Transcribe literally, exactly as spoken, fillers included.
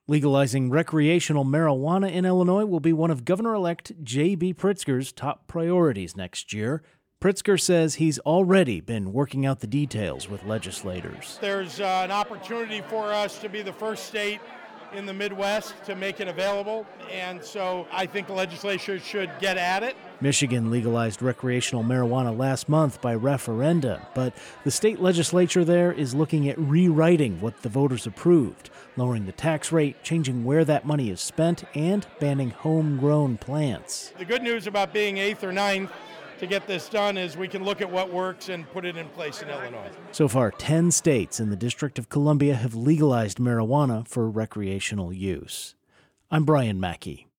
Legalizing recreational marijuana in Illinois will be one of Governor-elect J B. Pritzker's top priorities next year. Pritzker says he's already been working out the details with legislators. There's uh, an opportunity for us to be the first state in the Midwest to make it available, and so I think the legislature should get at it. Michigan legalized recreational marijuana last month by referenda, but the state legislature there is looking at rewriting what the voters approved, lowering the tax rate, changing where that money is spent, and banning homegrown plants. The good news about being eighth or ninth to get this done is we can look at what works and put it in place in Illinois. So far, ten states in the District of Columbia have legalized marijuana for recreational use. I'm Brian Mackey.